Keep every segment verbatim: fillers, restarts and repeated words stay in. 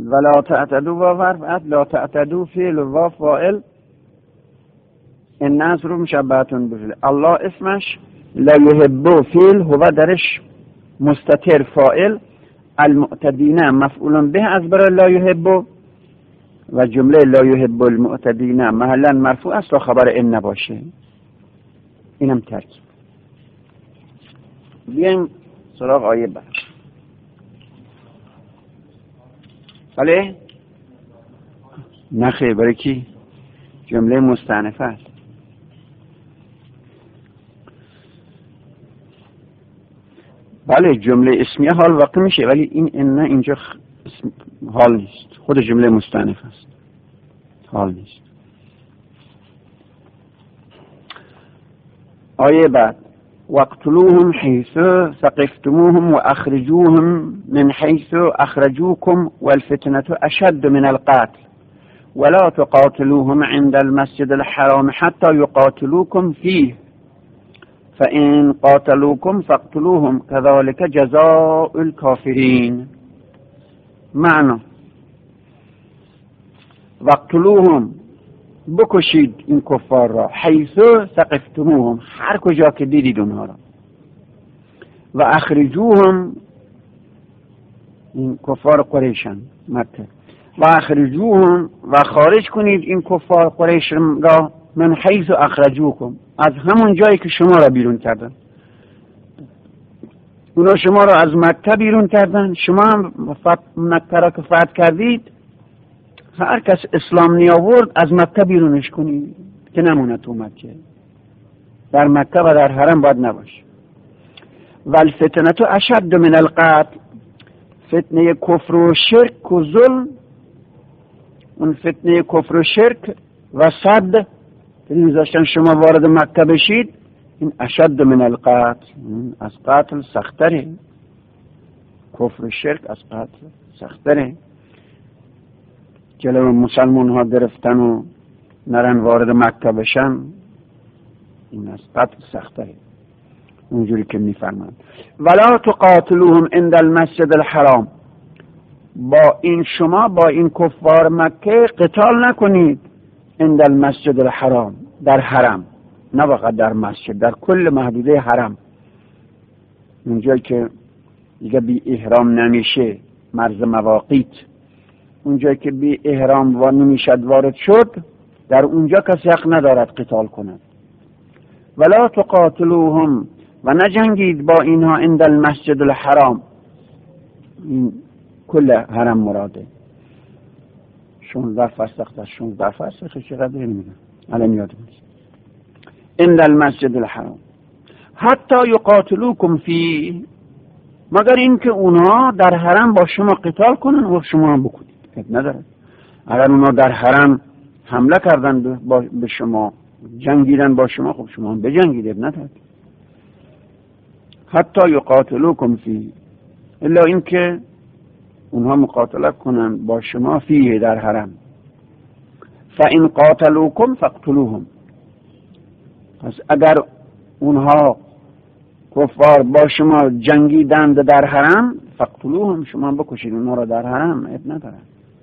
ولا تعتدوا و ورفعت لا تعتدوا فعل و فاعل این نصر رو مشبهتون بفعل. الله اسمش لا يحب فعل هو درش مستتر فاعل، المعتدین مفعول به از برای لا يحب و جمله لا يحب المعتدین محلا مرفوع است و خبر این نباشه. اینم ترکیب. بیایم سراغ آیه بعد. بله؟ نخیر، برای کی؟ جمله مستأنفه است. بله جمله اسمیه حال واقع میشه، ولی این ان اینجا حال نیست، خود جمله مستأنفه است، حال نیست. آیه بعد واقتلوهم حيث ثقفتموهم واخرجوهم من حيث اخرجوكم والفتنة اشد من القتل ولا تقاتلوهم عند المسجد الحرام حتى يقاتلوكم فيه فإن قاتلوكم فاقتلوهم كذلك جزاء الكافرين. معنی واقتلوهم بکشید این کفار را، حیث ثقفتموهم هر کجا که دیدید اونها را، و اخرجوهم این کفار قریشن مکه، و اخرجوهم و خارج کنید این کفار قریش را من حیث اخرجوکم از همون جایی که شما را بیرون کردن. اونا شما را از مکه بیرون کردن، شما هم مکه را که فتح کردید هر کس اسلام نیاورد از مکه بیرونش کنید که نمونه تو مکه، در مکه و در حرم باید نباشه. و الفتنة اشد من القتل، فتنه کفر و شرک و ظلم، اون فتنه کفر و شرک و صد که میذاشتن شما وارد مکه بشید، این اشد من القتل، از قتل سختره، کفر و شرک از قتل سختره. جلو مسلمان ها گرفتن و نرن وارد مکه بشن، این از قتل سختره، اونجوری که میفرمند. ولا تقاتلوهم عند المسجد الحرام، با این شما با این کفار مکه قتال نکنید عند المسجد الحرام، در حرم، نه فقط در مسجد، در کل محدوده حرم، اونجایی که دیگه بی احرام نمیشه، مرز مواقیت، اونجایی که بی احرام و نمیشد وارد شد، در اونجا کسی حق ندارد قتال کند. ولا تقاتلوهم و نجنگید با اینها عند المسجد الحرام، این کل حرم مراده. شونزده فصل از شونزده فصل چقدر نمیدونم الان یادم نیست. عند المسجد الحرام حتی یقاتلوکم فی، مگر اینکه اونها در حرم با شما قتال کنن و شما هم بکنید، نداره. اگر اونها در حرم حمله کردن به شما، جنگیدن با شما، خب شما هم بجنگید، نداره. حتی یقاتلوکم فی، الا اینکه اونها مقاتله کنن با شما فیه، در حرم. فإن قاتلوکم فاقتلوهم، پس اگر اونها کفار با شما جنگیدند در حرم، فاقتلوهم، شما بکشید اونها را در حرم، اب نداره.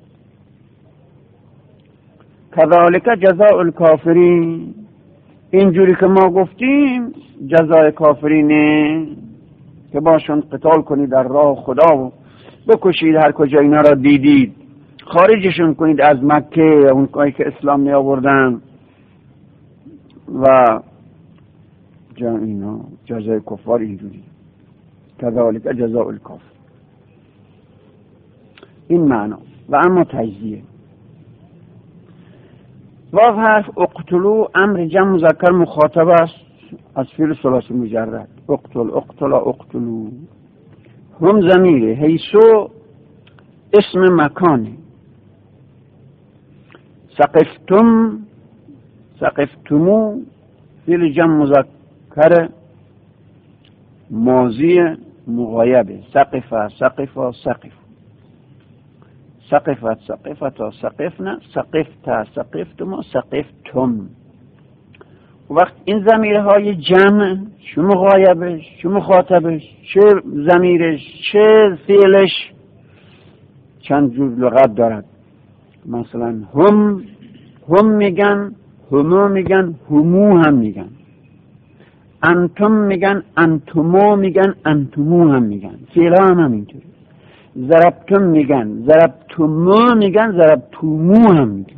کذالک جزاء الکافرین، اینجوری که ما گفتیم جزای کافرینه که باشون قتال کنید در راه خدا و بکشید هر کجا اینا را دیدید، خارجشون کنید از مکه، اون کاری که اسلام نیاوردن، و جا اینا جزای کفار اینجوری. کذالک جزاء الکافر، این معنا. و اما تجزیه واو حرف اقتلو امر جمع مذکر مخاطب است از فعل ثلاثی مجرد، اقتل اقتل اقتلو. هم ضمیر، حیثو اسم مکانی، سقفتم سقفتمو فعل جمع مذکر ماضی مغایبه، سقفه سقفه سقف، سقفت سقفتا سقفنا سقفتا سقفتما سقفتم. وقت این ضمیرهای جمع، چه مغایبش چه مخاطبش چه ضمیرش چه فعلش، چند جور لغت دارد. مثلا هم هم میگن، همو میگن، همو هم میگن. انتم میگن، انتمو میگن، انتمو هم میگن. فعلا هم همینطوره. ضربتم میگن، ضربتمو میگن، ضربتمو هم میگن.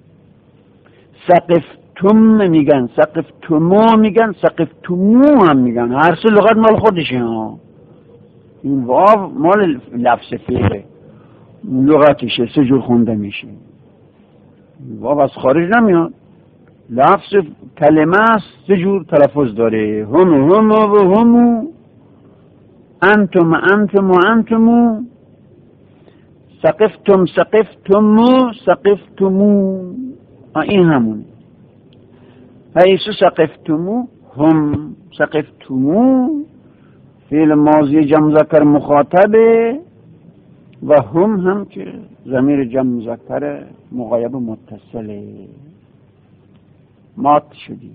سقفتم میگن، سقفتمو میگن، سقفتمو هم میگن. هر سه لغت مال خودشه ها. این واو مال لفظ فعله، لغتشه، سه جور خونده میشه. واو از خارج نمیاد، لفظ کلمه است، سه جور تلفظ داره. هم هم و همو، انتم انتم و انتمو، سقفتم سقفتمو سقفتمو. این همونه. حیث سقفتمو هم، سقفتمو فعل ماضی جمع مذکر مخاطبه و هم هم که ضمیر جمع مذکر مغایب متصله. مات شدی.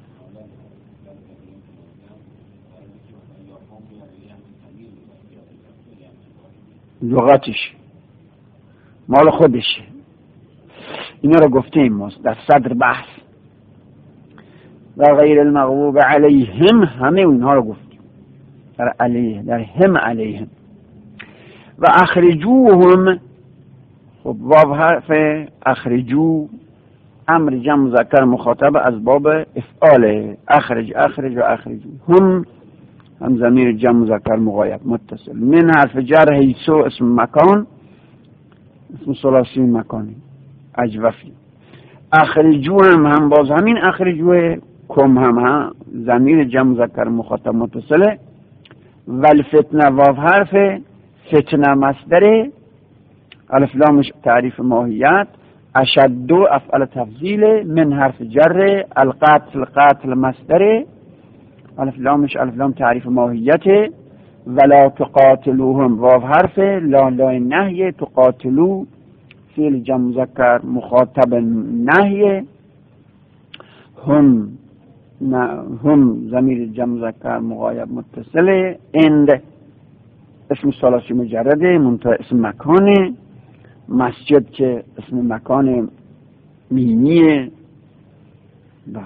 لغتش مال خودشه. اینا رو گفتیم ما در صدر بحث. و غیر المغضوب علیهم، همه اونها رو گفتیم. در علیه، در هم علیهم. و اخرجوهم، خب واو حرف اخرجو امر جمع مذکر مخاطب از باب افعال. اخرج اخرج و اخرجو. هم هم ضمیر جمع مذکر مغایب متصل. من حرف جر حیثو اسم مکان، اسم ثلاثی مکانی اجوفی. اخرجو هم هم باز همین اخرجو. کم هم هم ضمیر جمع مذکر مخاطب متصله. والفتنه واو حرف فتنه مصدر. الف لامش تعریف ماهیت. اشد افعل تفضیل. من حرف جر. القتل قتل مصدر. الف لامش الف لام تعریف ماهیت. ولا تقاتلوهم واو حرف لا لا نهی. تقاتلو فعل جمع مذکر مخاطب نهی. هم هم ضمیر جمع مذکر مغایب متصل. اند اسم ثلاثی مجرده منتهی اسم مکانه. مسجد که اسم مکان مینیه، بله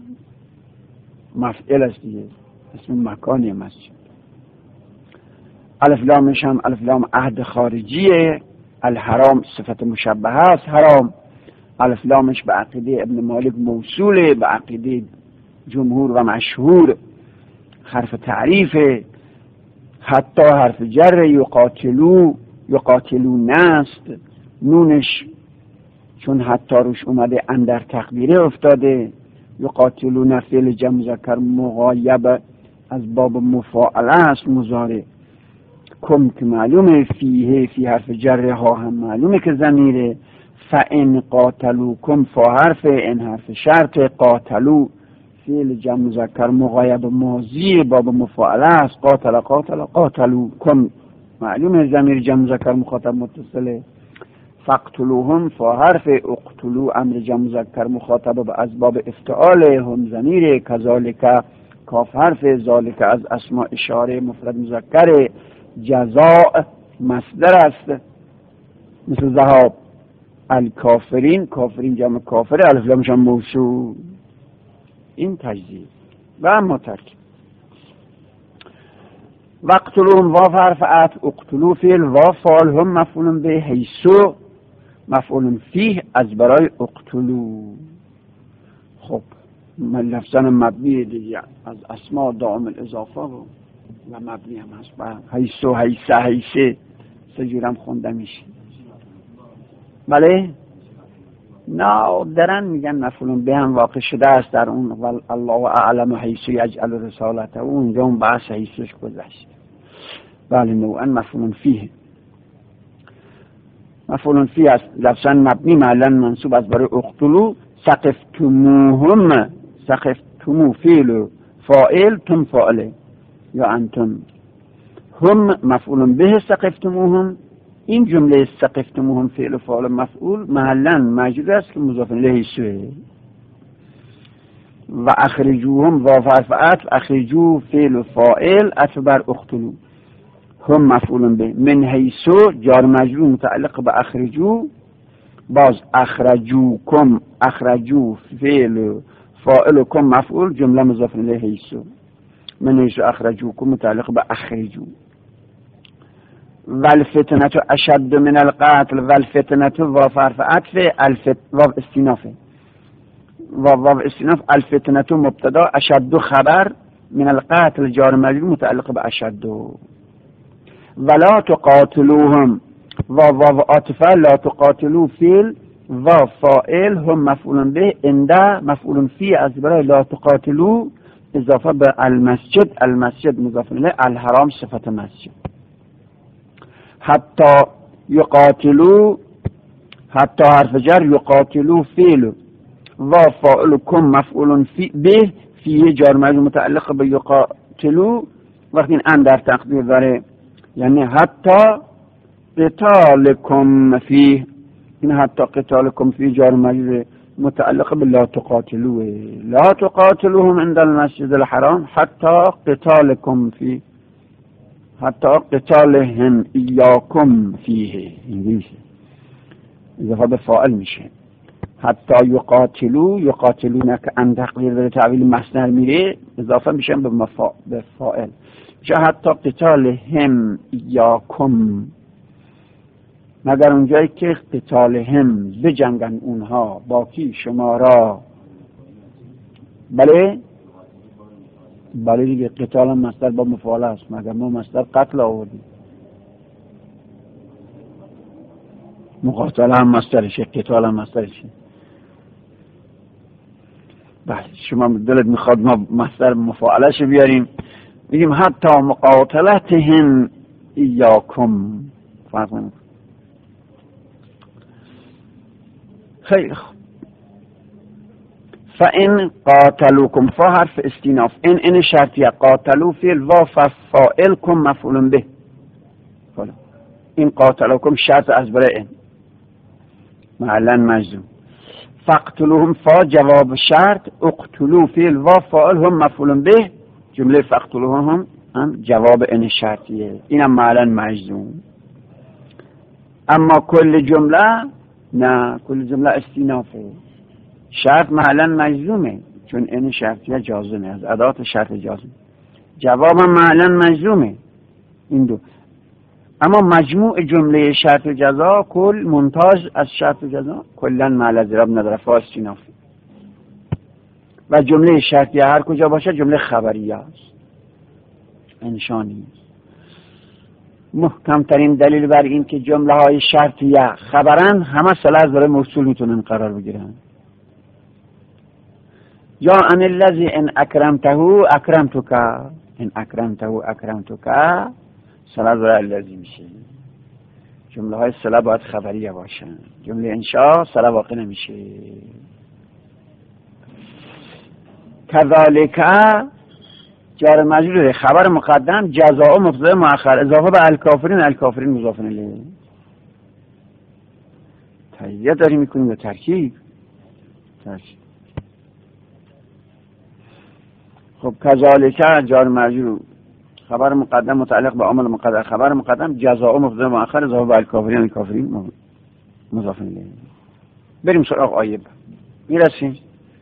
مفعل است دیگه، اسم مکانی مسجد. الف لامش هم الف لام عهد خارجیه. الحرام صفت مشبهه است حرام. الف لامش به عقیده ابن مالک موصوله، به عقیده جمهور و مشهور حرف تعریفه. حتی حرف جر. یقاتلو یقاتلو نست، نونش چون حتی روش اومده اندر تقدیره افتاده. یقاتلو نفعل جمع مذکر مغایب از باب مفاعله است مضارع. کم که معلومه، فیه فی حرف جر، ها هم معلومه که ضمیره. فان قاتلو کم فا حرف، ان حرف شرط. قاتلو فعل جمع مذکر مغایب ماضی باب مفاعله است. قاتل قاتل قاتلو. کم معلومه ضمیر جمع مذکر مخاطب متصله. فاقتلوهم فا حرف. اقتلو امر جمع مذکر مخاطب از باب افتعال. هم ضمیر. کذالک کاف حرف. ذالک از اسماء اشاره مفرد مذکر. جزاء مصدر است مثل ذهاب. الکافرین کافرین جمع کافر، الف لامش هم موصول. این تجزیه و اما ترکیب. وقتلوهم واو حرف عطف. اقتلو فعل واو فاعل. هم مفعول به. حیثو مفعول فیه از برای اقتلو. خب لفظاً مبنی دیگه از اسماء دائم الاضافه و و مبنی هم هست. با حیثو حیثه حیثه سه جورم خونده میشه. بله نه درن میگن مفعول به هم واقع شده است در اون. الله اعلم حیث یجعل رسالته، اونجا اون بحث حیثش گذشت. بله نوعا مفعول فیه. مفعول فیه است لفظاً مبنی معلن منصوب از برای اقتلو. سقفتموهم سقفتمو فعل فاعل. تم فاعله یا انتم. هم مفعول به. سقفتموهم این جمله سقفتموهم فعل فاعل مفعول محلا مجرور است که مضاف الیه سوه. و اخرجوهم واو حرف عطف. اخرجو فعل فاعل عطف بر اقتلو. هم مفعول به. من حیث جار مجرور متعلق به اخرجو، باز اخرجوکم، اخرجو فعل فاعل کم مفعول، جمله مضاف الیه حیث. من حیث اخرجوکم متعلق به اخرجو. والفتنه اشد من القتل، والفتنه واو حرف عطف، الفت واو استینافه، واو واو استیناف. الفتنه مبتدا، اشد خبر، من القتل جار مجرور متعلق به اشد. ولا تقاتلوهم، واو واو عاطفه، لا تقاتلو فعل، واو فاعل، هم مفعول به، انده مفعول فی از برای لا تقاتلو اضافه به المسجد، المسجد مضاف الیه، الحرام صفت مسجد. حتی یقاتلو، حتی حرف جر، یقاتلو فعل و فاعل کم مفعول فی به، فی جار مجرور متعلق به یقاتلو. وقتی این ان در تقدیر داره یعنی حتی قتالکم فی، این حتی قتالکم فی جار مجرور متعلق به لا تقاتلوه، لا تقاتلوهم عند المسجد الحرام حتی قتالکم فی، حتی قتالهم ایاکم فیه، اینجوری اضافه به فاعل میشه. حتی یقاتلو، یقاتلون که ان تقدیر داره تعویل مصدر میره اضافه میشن به مفا... به فاعل، چه حتی قتالهم ایاکم، مگر اونجایی که قتالهم بجنگن اونها با کی؟ شما را. بله بله دیگه، قتال هم مصدر با مفعول است، مگر ما مصدر قتل آوردیم. مقاتله هم مصدرشه، قتال هم مصدرشه. بله شما دلت میخواد ما مصدر مفاعلش بیاریم، بگیم حتی مقاتلتهم ایاکم، فرق نمیکنه. خیلی خوب. فإن قاتلوكم، فا حرف استیناف، این این شرطیه، قاتلو فعل و فاعل کم مفعول به. این قاتلوكم شرط از برای این معلن مجزوم. فاقتلوهم فا جواب شرط، اقتلو فعل و فاعل هم مفعول به، جمله فاقتلوهم هم جواب این شرطیه، اینم معلن مجزوم. اما کل جمله نه، کل جمله استینافه، شرط معلن مجزومه چون این شرطیه جازمه، از ادات شرط جازم، جواب معلن مجزومه، این دو. اما مجموع جمله شرط جزا کل منتاج از شرط جزا کلا معل اضراب نداره، فا استینافه. و جمله شرطیه هر کجا باشه جمله خبریه است، انشانی. محکم ترین دلیل بر این که جمله های شرطیه خبرن همه صله از برای موصول میتونن قرار بگیرن. یا ان الذی ان اکرمته اکرمتک، ان اکرمته اکرمتک صله از برای الذی میشه. جمله های صله باید خبریه باشن، جمله انشاء صله واقع نمیشه. کذالک جار مجرور، خبر مقدم، جزاء مبتدا مؤخر، اضافه به الکافرین، الکافرین مضاف الیه. تجزیه داری میکنیم به ترکیب. ترکیب. خب کذالک جار مجرور، خبر مقدم متعلق به عامل مقدر، خبر مقدم، جزاء مبتدا مؤخر، اضافه به الکافرین، الکافرین مضاف الیه. بریم سراغ آیه. میرسیم؟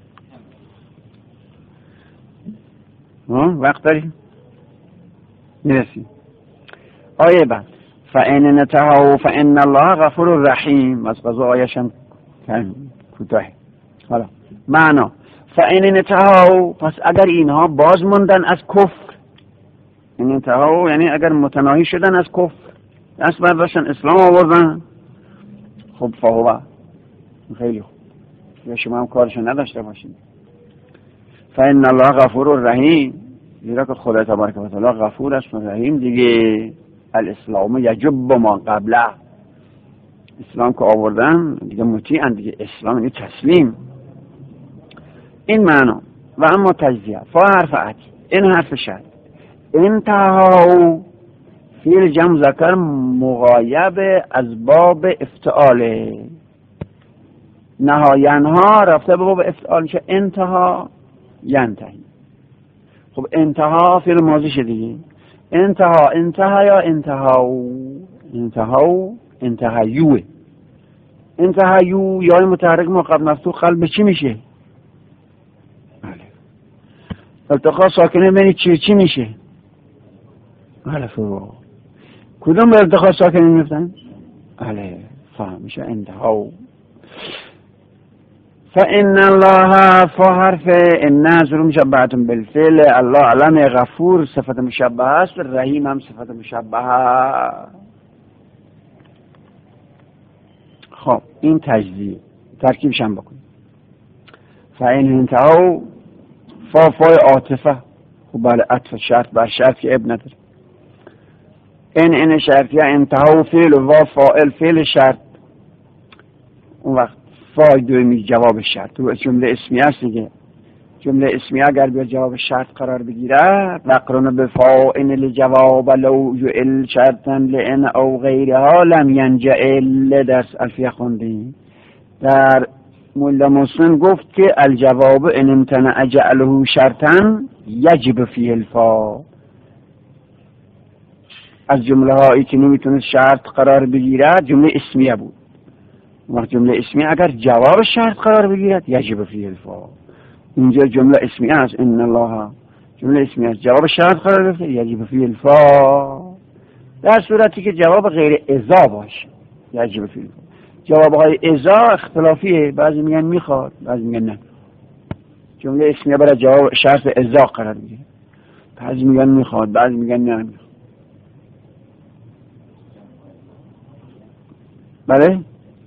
وقت داریم؟ میرسیم. آیه بعد فَإِنْ انْتَهَوْا فَإِنَّ اللَّهَ غَفُورٌ رَحِيمٌ. از قضا آیه‌ش هم کوتاه. حالا معنا فَإِنْ انْتَهَوْا، پس اگر اینها باز موندن از کفر، این انتهاو یعنی اگر متناهی شدن از کفر، دست برداشتن اسلام آوردن، خب فهو، خیلی خوب، یا شما هم کارشو نداشته باشید. فإن الله غفور رحیم، زیرا که خدا تبارک و تعالی غفور است و رحیم دیگه. الاسلام یجب ما قبله، اسلام که آوردن دیگه مطیعن دیگه، اسلام یعنی تسلیم. این معنا. و اما تجزیه، فا حرف عطف، این حرف شرط، انتهاو فیل جمع ذکر مغایب از باب افتعاله، نهاینها رفته به باب افتعال میشه انتها ینتهی. خب انتها فعل ماضی شد دیگه، انتها انتها یا انتهاو انتهاو انتهایوه انتهایو یا متحرک ما قبل مفتوح قلب چی میشه؟ بله. التقاء ساکنه بین چی چی میشه؟ بله فا کدوم به التقاء ساکنه میفتن؟ بله فا میشه انتهاو. فإن الله فحرف الناس رو مشبهة بالفعل. الله علم غفور صفت مشبهه است، رحیم هم صفت مشبهه. خب این تجزیه ترکیبش هم بکنیم. فإن انتهوا فا فای عاطفه. خب بله عطف شرط بر شرط که اب نداره. این این شرطیه انتهوا فعل و فاعل فعل شرط. اون وقت فای دومی جواب شرط و جمله اسمیه است دیگه. جمله اسمیه اگر به جواب شرط قرار بگیره وقرن به فاعل لجواب لو جعل شرطا لئن او غیرها لم ینجعل. درس الفیه خوندیم. در مولا مسلم گفت که الجواب ان امتنع جعله شرطا یجب فیه الفا. از جمله هایی که نمیتونه شرط قرار بگیره جمله اسمیه بود. وقت جمله اسمیه اگر جواب شرط قرار بگیرد یجب فیه الفا. اینجا جمله اسمیه است ان الله جمله اسمیه است جواب شرط قرار بگیرد یجب فیه الفا. در صورتی که جواب غیر اذا باشه یجب فیه الفا. جوابهای اذا اختلافیه، بعضی میگن میخواد بعضی میگن نه. جمله اسمیه برای جواب شرط اذا قرار بگیره، بعضی میگن میخواد بعضی میگن نه میخواد. بله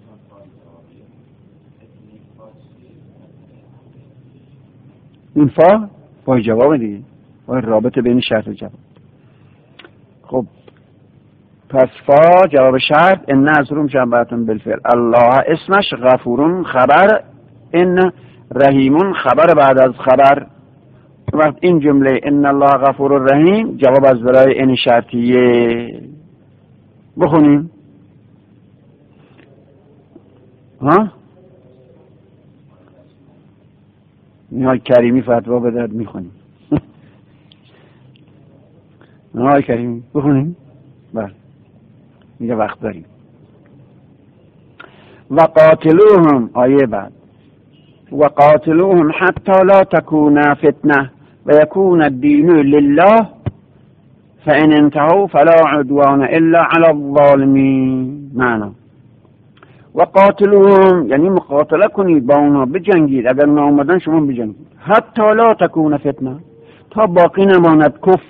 این فا فای جواب دیگه، فای رابطه بین شرط و جواب. خب پس فا جواب شرط ان از روم جنبتون بالفعل. الله اسمش غفورون خبر، ان رحیمون خبر بعد از خبر. وقت این جمله ان الله غفور رحیم جواب از برای این شرطیه. بخونیم ها. نهای کریمی فتوا به درد میخونیم. نهای کریمی بخونیم. بله میگه وقت داریم. و قاتلوهم آیه بعد و قاتلوهم حتی لا تكون فتنه و یکون الدین لله فان انتهوا فلا عدوان الا على الظالمین. معنا و قاتلوهم یعنی مقاتله کنید با اونها، بجنگید، اگر اونا اومدن شما بجنگید. حتی لا تكون فتنه تا باقی نماند کفر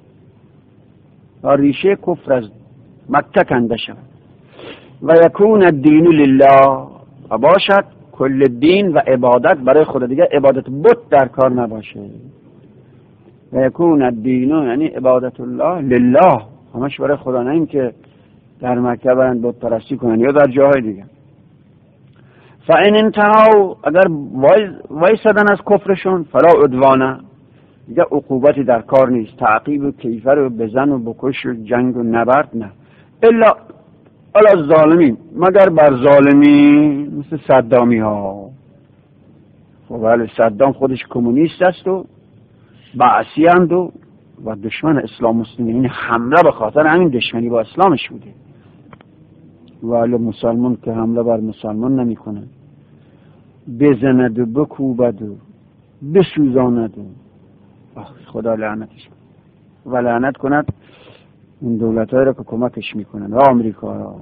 و ریشه کفر از مکه کنده شود. و یکون الدین لله و باشد کل دین و عبادت برای خدا، دیگه عبادت بت در کار نباشه. و یکون الدین یعنی عبادت الله لله همش برای خدا، نه این که در مکه برند بت پرستی کنن یا در جاهای دیگه. فان انتهوا اگر وایسادن از کفرشون فلا عدوانه دیگه عقوبتی در کار نیست، تعقیب و کیفر و بزن و بکش و جنگ و نبرد نه. الا علی الظالمین مگر بر ظالمین مثل صدامی ها. خب بله صدام خودش کمونیست است و بعثی اند و و دشمن اسلام مسلمین، این حمله به خاطر همین دشمنی با اسلامش بوده. ولی مسلمان که حمله بر مسلمان نمی کنه، بزند و بکوبد و بسوزاند و خدا لعنتش و لعنت کند اون دولت هایی را که کمکش میکنن و آمریکا را،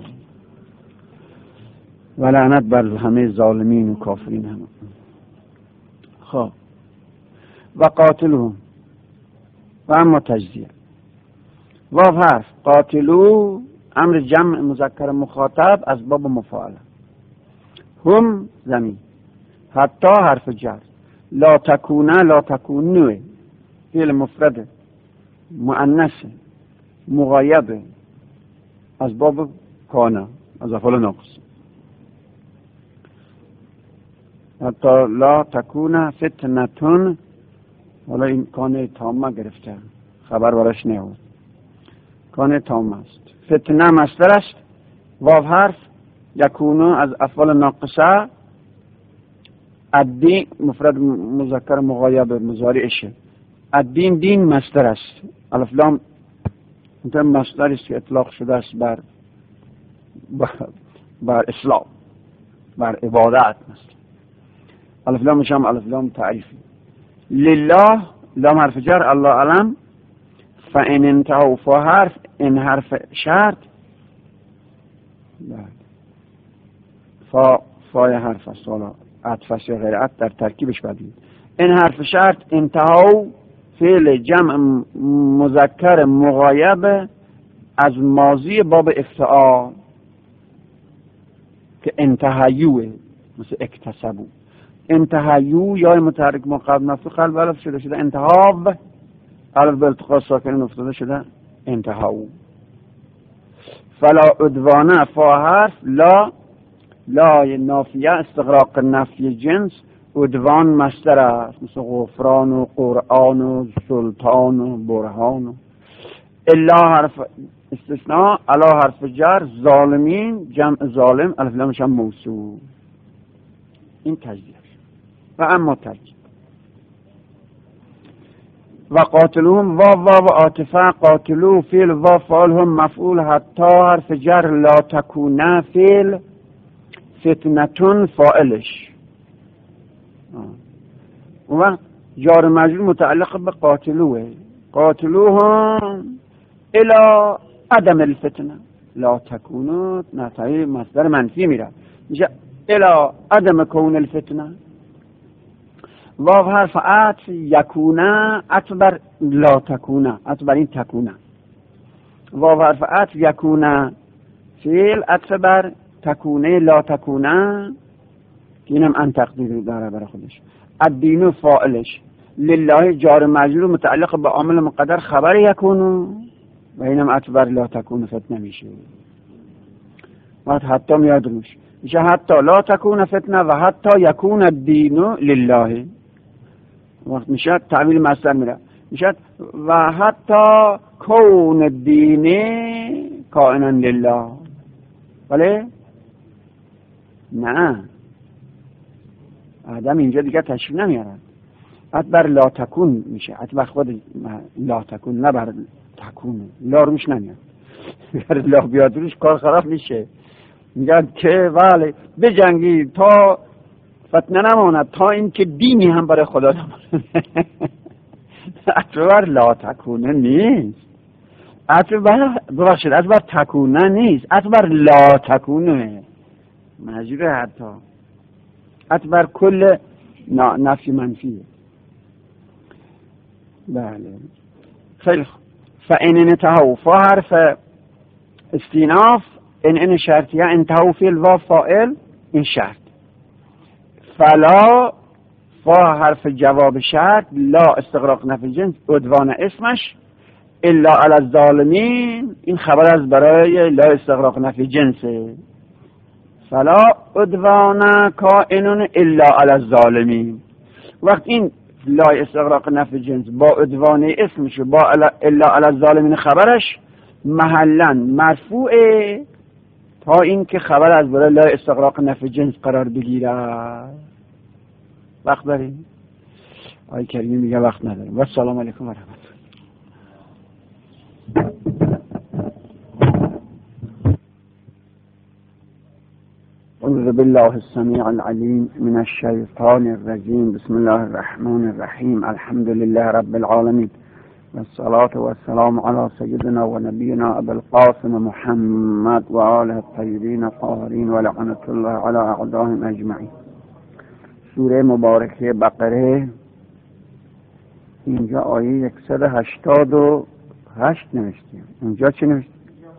و لعنت بر همه ظالمین و کافرین هم. خب و قاتلو و اما تجزیه واو حرف قاتلو امر جمع مذکر مخاطب از باب مفاعله. هم زمین، حتی حرف جر، لا تکونه لا تکونوه فعل مفرده مؤنث مغایبه از باب کانه از افعال ناقص. حتی لا تکونه فتنتون، حالا این کانه تامه گرفته خبر براش نیاورد، کانه تامه است. فتنه مصدر است، واو حرف، یکونو از افعال ناقصه، الدین مفرد مذکر مغایب مضارعشه، الدین دین مصدر است، الف لام این مصدری است که اطلاق شده است بر بر, بر اسلام، بر عبادت مثلا. الف لام هم الف لام تعریفی. لله لام حرف جر، الله علم. فان انتهوا فا حرف، این حرف شرط. فا فای حرف است، حالا عطف یا غیر عطف در ترکیبش بدید. این حرف شرط. انتهوا فعل جمع مذکر مغایب از ماضی باب افتعال که انتهیوه، مثل اکتسبو. انتهیو یا متحرک مقابل مفتوح قلب الف شده شده انتهاب، الف به التقاء ساکنین افتاده شده انتهاو. فلا عدوانه فا حرف، لا لا نافیه استغراق نفی جنس. عدوان مصدر است، مثل غفران و قرآن و سلطان و برهان و. الا حرف استثناء، الا حرف جر. ظالمین جمع ظالم، الف لامش هم موصول. این تجزیه و اما ترکیب. و قاتلوهم واو واو عاطفه، قاتلو فعل و فعل هم مفعول، حتی حرف جر. لا تکونه فعل، فتنتون فاعلش. اون وقت جار مجرور متعلق به قاتلوه. قاتلوهم الى عدم الفتنه. لا تکونو نتایج مصدر منفی میره، میشه الى عدم کون الفتنه. واو حرف عطف، یکونه عطف بر لا تکونه، عطف بر این تکونه. واو حرف عطف، یکونه فعل عطف بر تکونه لا تکونه، اینم ان تقدیر داره برای خودش. الدین فاعلش. لله جار مجرور متعلق به عامل مقدر خبر یکونو و اینم عطف بر لا تکونه فتنه میشه. وقت حتی میاد روش، میشه حتی لا تکونه فتنه و حتی یکون الدین لله. وقت میشه تعمیل مصدر میره، میشه و حتی کون الدین کائنا لله. ولی نه، آدم اینجا دیگه تشریف نمیارن. حتی بر لا تکون میشه، حتی بر خود لا تکون، نه بر تکون. لا روش نمیاد، بر لا بیاد روش کار خراب میشه. میگن که ولی بجنگی تا فتنه نماند، تا اینکه دینی هم برای خدا نماند. اطبر لا تکونه نیست، اطبر ببخشید اطبر تکونه نیست، اطبر لا تکونه مجبوره. حتی اطبر کل نفی منفیه. بله خیلی خوب. فان انتهوا فا حرف استیناف، ان ان شرطیه، انتهوا فعل و فاعل، این شرط. فلا فا حرف جواب شرط، لا استغراق نفی جنس، عدوان اسمش. الا علی الظالمین، این خبر از برای لا استغراق نفی جنسه. فلا عدوان کائنون الا علی الظالمین. وقت این لا استغراق نفی جنس با عدوان اسمش با الا علی الظالمین خبرش محلا مرفوعه تا این که خبر از برای لا استغراق نفی جنس قرار بگیره. وقت داریم؟ آی کریمی میگه وقت نداریم. و السلام علیکم و رحمت الله. اعوذ بالله السمیع العلیم من الشیطان الرجیم. بسم الله الرحمن الرحیم. الحمد لله رب العالمین والصلاة والسلام على سيدنا ونبينا أبي القاسم محمد وآله الطيبين الطاهرين ولعنة الله على أعدائهم أجمعين. سوره مبارکه بقره، اینجا آیه صد و هشتاد و هشت نوشتیم. اینجا چی نوشتیم؟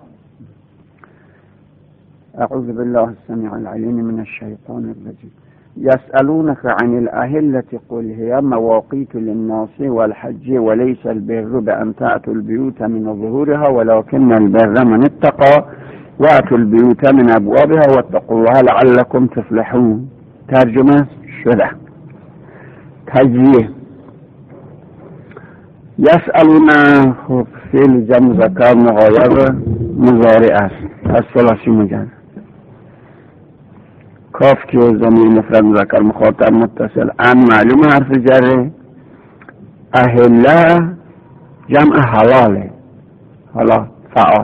اعوذ بالله السميع العليم من الشيطان الرجيم. يسألونك عن الأهلة قل هي مواقيت للناس والحج وليس البر بأن تأتوا البيوت من ظهورها ولكن البر من اتقى وأتوا البيوت من أبوابها واتقوا الله لعلكم تفلحون. ترجمه شده. تجزیه. یسألون خب فعل جمع ذکر مغایب مضارع است از ثلاثی مجرد. کاف که ضمیر مفرد مذکر مخاطب متصل. ان معلوم حرف جره. اهله جمع حلاله. حالا فعال.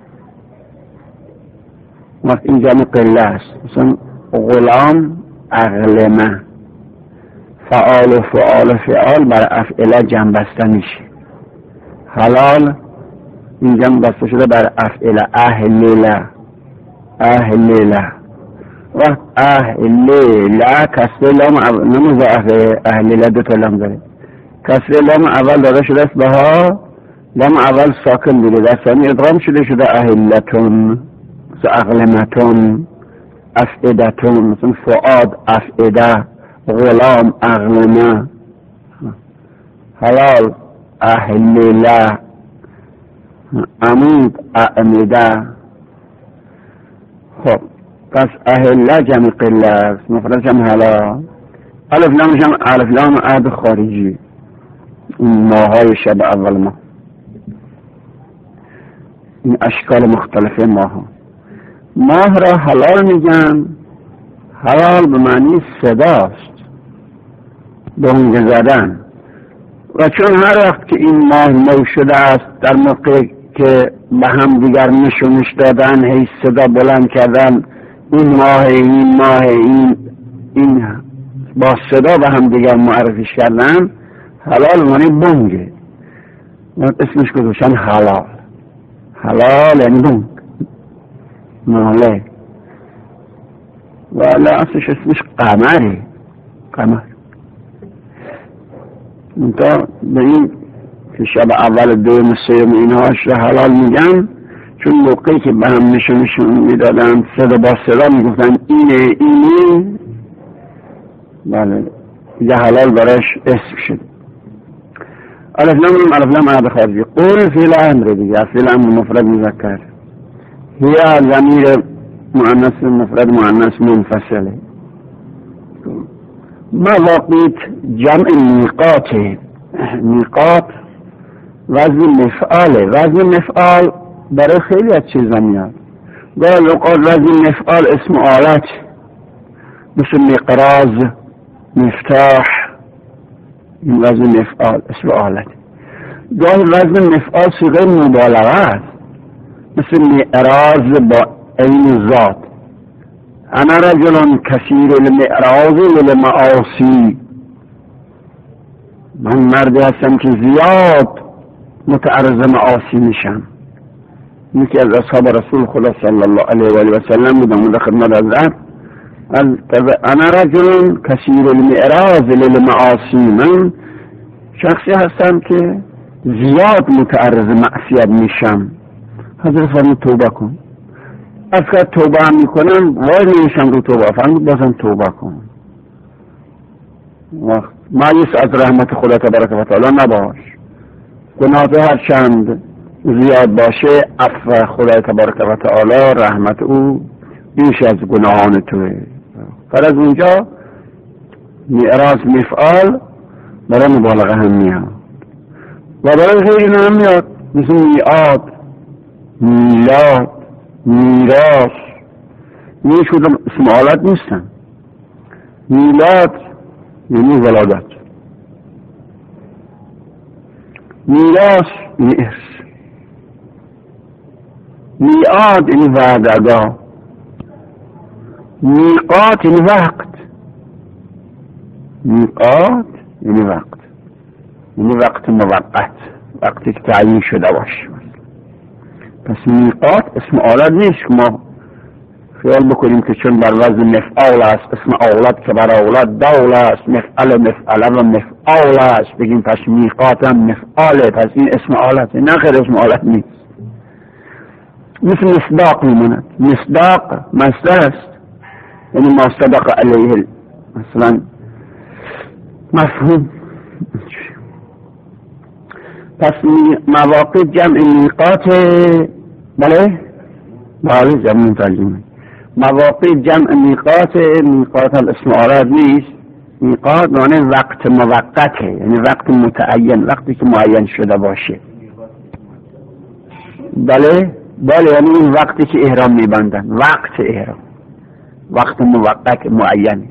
وقت این جمع قله است. مثلا غلام اغلمه، فعال و فعال و فعال بر افعله جمع بسته میشه. حلال این جمع بسته شده بر افعله اهلیله اهلیله. وقت اهلیله کسر لام نموزه اهلیله دو تا لام داره. کسر لام اول داده شده است بها، لام اول ساکن بوده، در ثانی ادغام شده شده اهلتون، اغلمتون، افعدتون، مثلا فعاد افعده، غلام اغلمه. حلال اهلیله، عمود اعمده. خب پس اهله جمع قله است، مفرد جمع حلال. الف لام جمع الف لام عهد خارجی، این ماهای شب اول ماه، این اشکال مختلف ماها. ماه را حلال میگن. حلال به معنی صداست، دنگ زدن. و چون هر وقت که این ماه نو شده است، در موقع که به هم دیگر نشونش دادن، هی صدا بلند کردن، این ماه این ماه این این با صدا به هم دیگر معرفیش کردن، حلال معنی بونگه. اسمش گذاشتن حلال. حلال یعنی بونگ، ماله. و اصلش اسمش قمره، قمر. منطقه به این که شب اول دوم سوم اینهاش را حلال میگن، چون موقعی که به هم نشونشون میدادن صدا با صدا میگفتن اینه اینه، بله یه حلال براش اسم شد. الف لام الف لام عهد خارجی. قول فعل امر دیگه، فعل امر مفرد مذکر. هي ضمیر مؤنث مفرد مؤنث منفصله. مواقیت جمع میقاته. میقات وزن مفعاله. وزن مفعال برای خیلی از چیزا میاد. گاهی اوقات وزن مفعال اسم آلت، مثل مقراض، مفتاح، این وزن مفعال اسم آلت. گاهی وزن مفعال صیغه مبالغه است، مثل معراض با عین ذات. انا رجل کثیر المعراض للمعاصی، من مردی هستم که زیاد متعرض معاصی میشم. یکی از اصحاب رسول خدا صلی الله علیه و آله و سلم بودم در خدمت حضرت. انا رجل کثیر المعراض للمعاصی، من شخصی هستم که زیاد متعرض معصیت میشم. حضرت فرمود توبه کن. از که توبه هم میکنم وای نمیشم رو توبه، فرمود بازم توبه کن. وقت مایوس از رحمت خدا تبارک و تعالی نباش. گناه هر چند زیاد باشه، عفو خدا تبارک و تعالی، رحمت او بیش از گناهان توه. پر از اونجا معراض مفعال برای مبالغه هم میاد و برای غیر هم میاد، مثل میعاد، میلاد، میراث. این شده اسم آلت نیستن. میلاد یعنی ولادت، میراث یعنی ارث، میعاد یعنی وعده‌گاه، میقات یعنی وقت. میقات یعنی وقت، یعنی وقت موقت، وقتی که تعیین شده باشه. پس میقات اسم آلت نیست که ما خیال بکنیم که چون بر وزن مفعال است، اسم آلت که بر آلت دول است، مفعل مفعل و مفعال است، بگیم پس میقات هم مفعاله، پس این اسم آلت. نه خیر، اسم آلت نیست. مثل مصداق میموند. مصداق مصدر است، یعنی ما صدق علیه مثلا مفهوم. پس مواقع جمع میقات، بله بله جمع ترجمه. مواقع جمع میقات، میقات هم اسم آلت نیست. میقات معنی وقت موقته، یعنی وقت متعین، وقتی که معین شده باشه. بله بله یعنی این وقتی که احرام میبندن، وقت احرام، وقت موقت معین.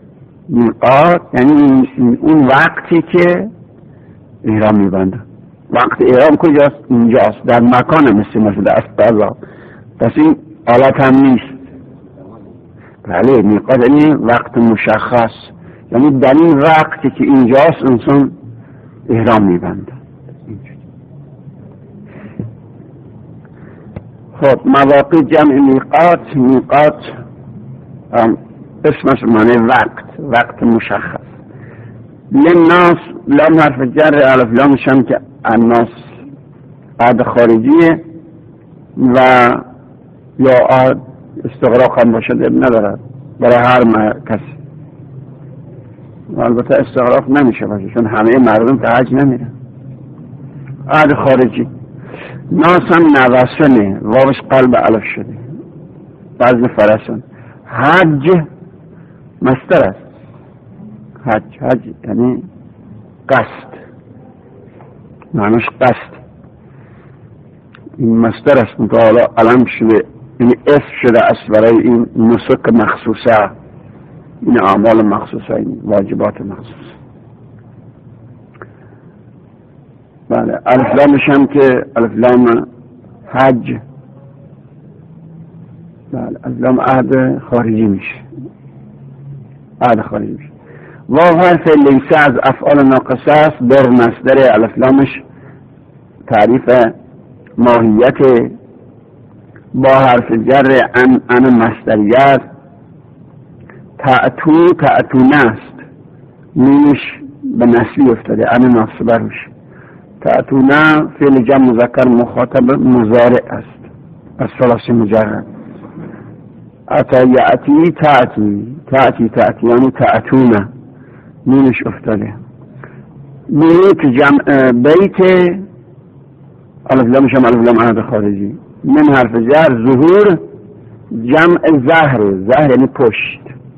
میقات یعنی اون وقتی که احرام میبندن. وقت احرام کجاست؟ اینجاست، در مکان مثل مثل استازا. پس این آلت هم نیست. بله میقات یعنی وقت مشخص، یعنی در این وقتی که اینجاست انسان احرام میبنده. خب مواقع جمع میقات، میقات اسمش معنی وقت، وقت مشخص. للناس لام حرف جر، الف لامش هم که الناس عهد خارجیه و یا عهد استغراق هم باشد ندارد برای هر کسی. البته استغراق نمیشه باشه چون همه مردم به حج نمیرن. عهد خارجی. ناس هم نوسنه، واوش قلب الف شده، وزن فرسون. حج مصدر است. حج حج یعنی قصد، معنیش قصد. این مصدر است که حالا علم شده، این اسم شده است برای این نسک مخصوصه، این اعمال مخصوصه، این واجبات مخصوصه. بله الف لامش هم که الف لام حج، بله الف لام عهد خارجی میشه، عهد خارجی میشه. واو حرف لیسه از افعال ناقصه است، در مصدر الف لامش تعریف ماهیت، با حرف جر ان ان مصدریت. تأتو تأتونه است، نونش به نسبی افتاده، ان ناصبه روش. تأتونه فعل جمع مذکر مخاطب مضارع است، از ثلاثی مجرد. اتا یأتی تأتی، تأتی تأتی یعنی تأتونه، نونش افتاده. بیت جمع بیت، الف لامش هم الف لام عهد خارجی. من حرف جر ظهور جمع زهر، زهر یعنی پشت.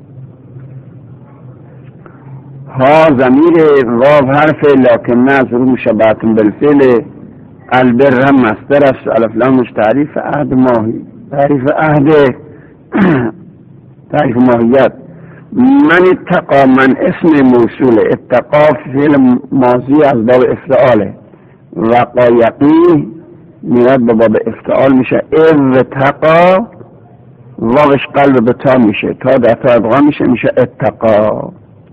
ها ضمیر، واو حرف لکن نه ظهور مشبهة بالفعل. البر هم مصدر است، الف لامش تعریف عهد ماهی، تعریف عهد تعریف ماهیت. من اتقا، من اسم موصول، اتقا فعل ماضی از باب افتعاله، وقایقی میاد به باب افتعال میشه. اتقا واوش قلب به تا میشه، تا در تا ادغام میشه، میشه اتقا.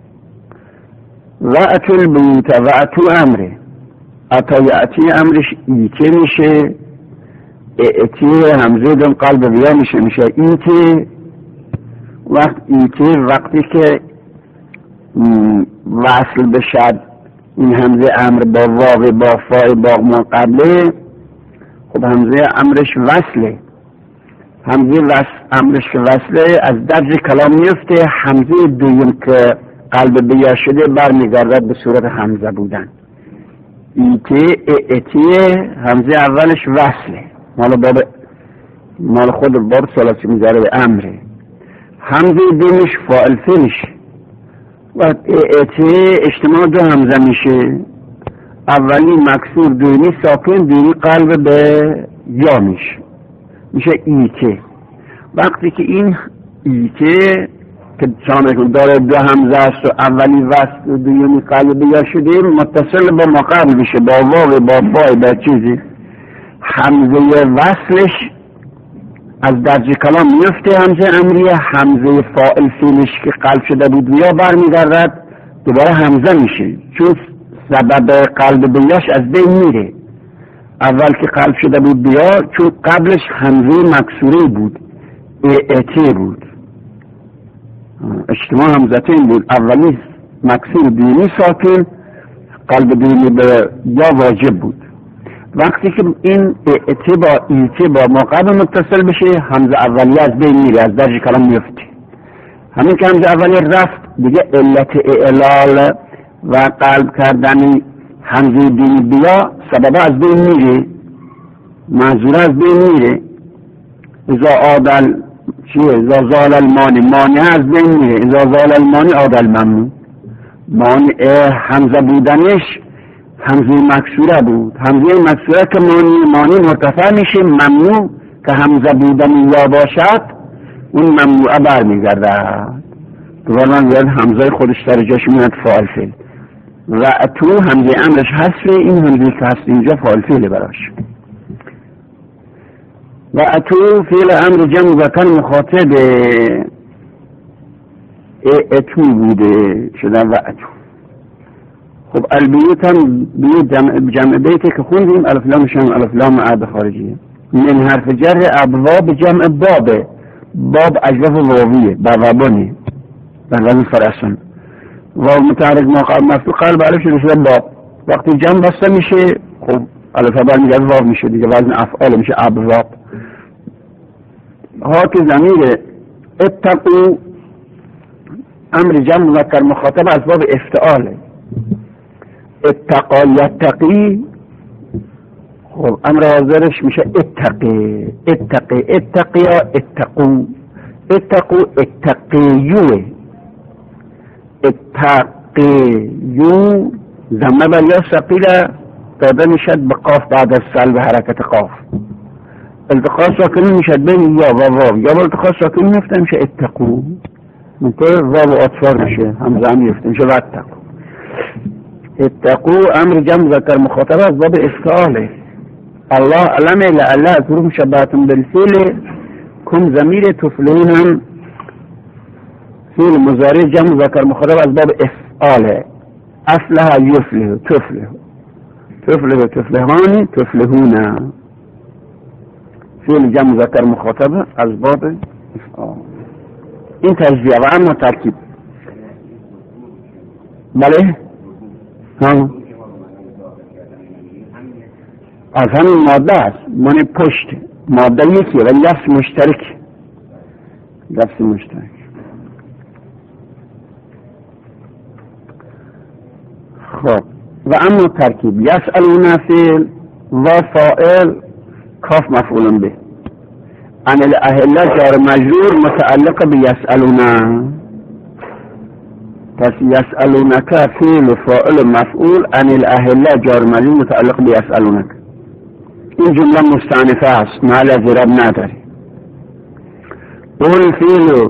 و اتو البیوت، و اتو امره، اتا یأتی امرش ایته میشه، ایته همزه دون قلب بیا میشه، میشه ایته. وقت ایته وقتی که وصل بشد این همزه امر با واو با فای با ما قبله، خب همزه امرش وصله، همزه وصل امرش که وصله از درج کلام میفته. همزه دویم که قلب بیا شده برمیگردد به صورت همزه بودن. ایته ایته همزه اولش وصله، مال باب مال خود باب ثلاثی مجرد امره. همزه دومش فاعل فعلش و ایته اجتماع دو همزه میشه، اولی مکسور دومی ساکن، دومی قلب به یا میشه، میشه ایته. وقتی که این ایته که شامل داره دو همزه است و اولی وصل و دومی قلب به یا شده متصل با ما قبل میشه، با واو با فای با چیزی. همزه وصلش از درج کلام میفته، همزه امریه. همزه فاعل فعلش که قلب شده بود بیا برمیگردد دوباره همزه میشه، چون سبب قلب بیاش از بین میره. اول که قلب شده بود بیا، چون قبلش همزه مکسوره بود، ایته بود، اجتماع همزتین بود، اولی مکسور دومی ساکن، قلب دومی به یا واجب بود. وقتی که این ایته با ایته با ما قبل متصل بشه، همزه اولی از بین میره، از درج کلام میفته. همین که همزه اولی رفت دیگه علت اعلال و قلب کردن همزه دومی بیا سبب از بین میره، منظور از بین میره. اذا آدل چیه؟ اذا زال المانی، مانع از بین میره. اذا زال المانی آدل ممنوع، مانع همزه بودنش همزه مکسوره بود، همزه مکسوره که مانی مانی مرتفع میشه، ممنوع که همزه بودن یا باشد اون ممنوعه برمیگرده. دوباره من بیاد همزه خودش در جاش میاد فاعل فعل. و اتو همزه امرش حذف، این همزه که هست اینجا فاعل فعل براش. و اتو فعل امر جمع مذکر مخاطب اتو بوده شدن و اتو. خب البیوت هم بیوت جمع, جمع بیته که خوندیم الف لامش هم الف لام عد خارجیه. من حرف جر ابواب جمع بابه، باب اجوف واویه بوابانه بر وزن فرسون و متحرک مفتوح قلب علف شده شده باب. وقتی جمع بسته میشه خب الف بر میگه واو میشه دیگه، وزن افعال میشه ابواب. ها که ضمیر اتقو امر جمع مذکر مخاطب از باب افتعاله. اتقا یتقی خب امر حاضرش میشه اتقی اتقی اتقیا اتقو اتقو اتقیوه اتقیو ضمه بر یا ثقیله داده میشد به قاف بعد از سلب حرکت قاف. التقاء ساکنی میشد بین یا و واو، یا با التقاء ساکنی میفته میشه اتقو، منطقه واو اطفار میشه همزه هم میفته میشه واتقو. اتقو امر جمع مذکر مخاطب از باب افتعاله. الله علمه لعله اذکرکم شبهتم بالفعل کن ضمیر تفلحون هم فعل مضارع جمع مذکر مخاطب از باب افعاله. افلح یفلح تفلح تفلح تفلحان تفلحون فعل جمع مذکر مخاطب از باب افعال. این تجزیه و اما ترکیب. بله ها از همین ماده است، من پشت ماده یکیه ولی لفظ مشترک لفظ مشترک. خب و اما ترکیب یسألون فعل و فاعل کاف مفعول به عن الاهله جار مجرور متعلق به یسألون. پس یسألونک فعل فاعل مفعول عن الاهله جار مجرور متعلق به یسألونک. این جمله مستأنفه است، محل اعراب نداره. قول فعل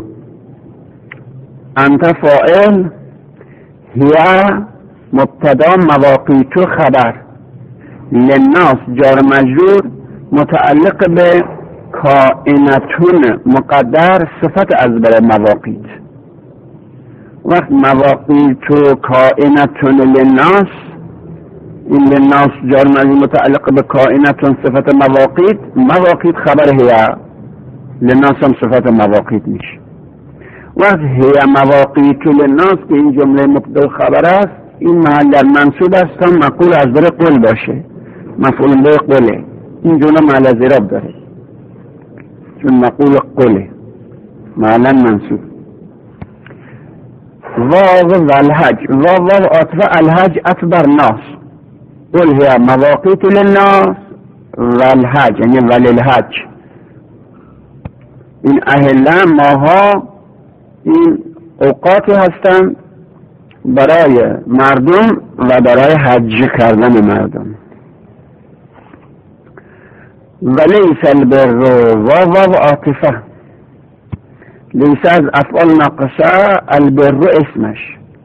انت فاعل هی مبتدا مواقیت خبر للناس جار مجرور متعلق به کائنتون مقدر صفت از برای مواقیت. وقت مواقیت و کائنتون للناس، این للناس جار مجرور متعلق به کائنتون صفت مواقیت، مواقیت خبر هیا، للناس هم صفت مواقیت میشه. وقت هیا مواقیت للناس که این جمله مبتدا خبر است، این محل در منصوب است تا مقول از بر قول باشه، مفعول به قوله. این جمله محل از اعراب داره چون مقول قوله محلا منصوب. واو و الحج، واو و عطف الحج عطف بر ناس. قل هي مواقیت للناس و الحج یعنی وللحج. این اهله ماها این اوقاتی هستند برای مردم و برای حج کردن مردم. ولیس البر و و عاطفه، لیس از افعال ناقصه، البر اسمش.